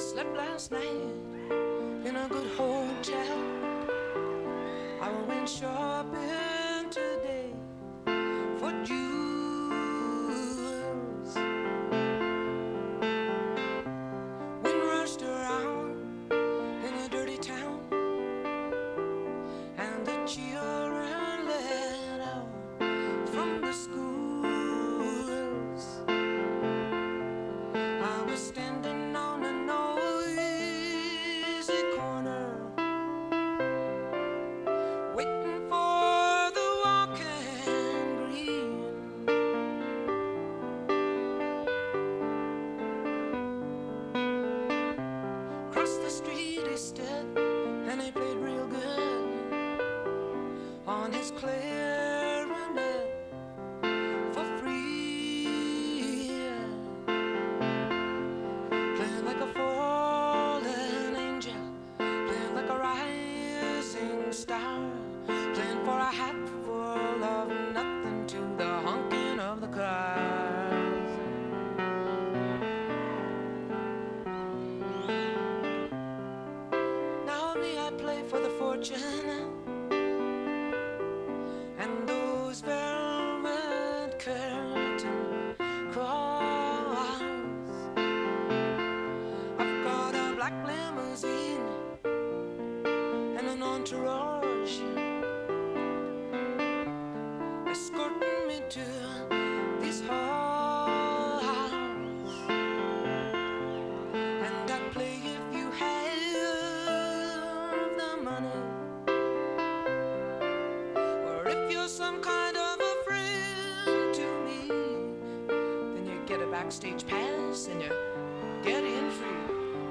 slept last night in a good hotel. I went shopping today for jewels. Wind rushed around in a dirty town, and the children let out from the schools. I was standing on a noisy corner, waiting for the walking green. Across the street he stood, and he played real good on his clarinet for free, playing like a fallen angel, playing like a rising star, playing for a hat full of nothing to the honking of the cars. Now me, I play for the fortune and those velvet curtain calls. I've got a black limousine and an entourage escorting me to this house. And I play if you have the money, or if you're some kind of a friend to me, then you get a backstage pass and you get in free.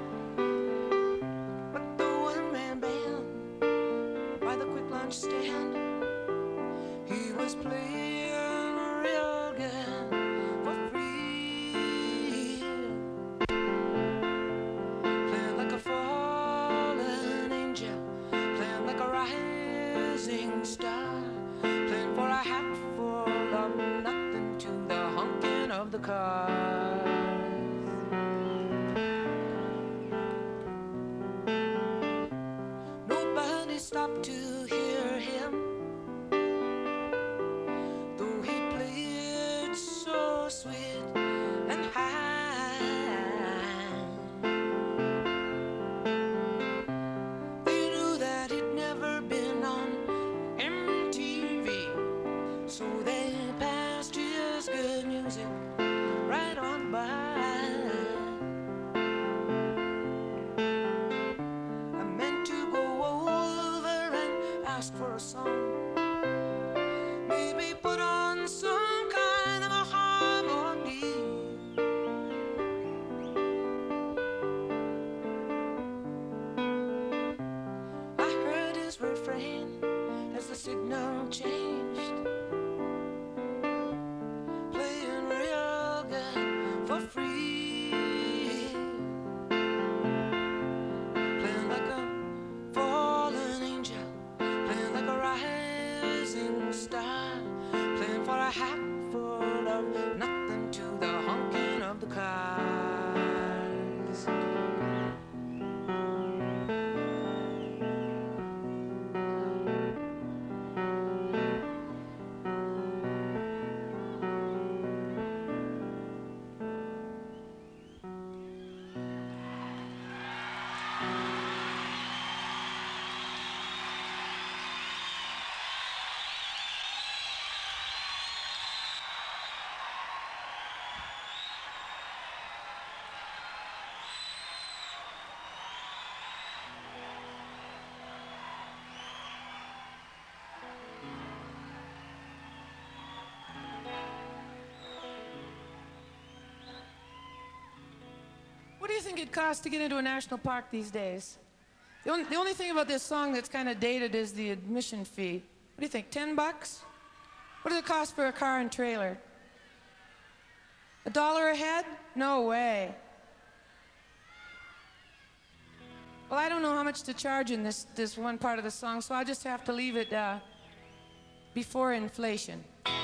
But the one-man band by the quick lunch stand, he was playing real good for free, playing like a fallen angel, playing like a rising star, playing for a hat full of nothing to the honking of the cars. Nobody stopped to hear him, though he played so sweet and high. They knew that he'd never been on MTV, so they passed his good music right on by. I meant to go over and ask for a song, maybe put on some kind of a harmony. I heard his refrain as the signal changed, playing real good for free, playing like a fallen angel, playing like a rising star, playing for a hat full of nothing to the honking of the cars. What do you think it costs to get into a national park these days? The only thing about this song that's kind of dated is the admission fee. What do you think, $10? What does it cost for a car and trailer? $1 a head? No way. Well, I don't know how much to charge in this one part of the song, so I'll just have to leave it before inflation.